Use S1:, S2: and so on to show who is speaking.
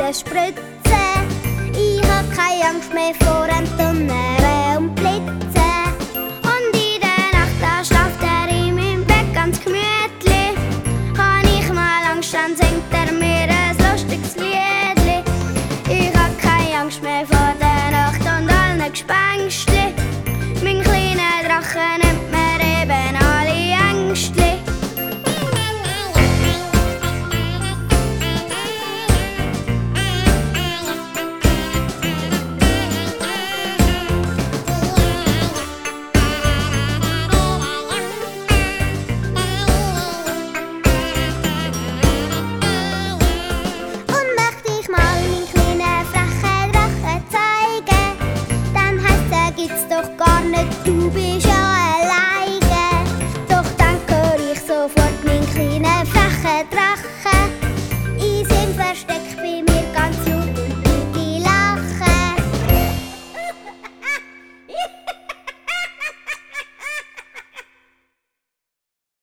S1: muss spritzen. Ich hab keine Angst mehr vor dem Donnern und Blitzen. Und in der Nacht, da schlaft in meinem Bett ganz gemütlich. Kann ich mal Angst, dann singt mir ein lustiges Liedli. Ich hab keine Angst mehr vor der Nacht und allen Gespenstli. Mein kleiner Drache nimmt mir eben alle Ängstli. Du bist ja alleine, doch dann höre ich sofort meinen kleinen frechen Drachen.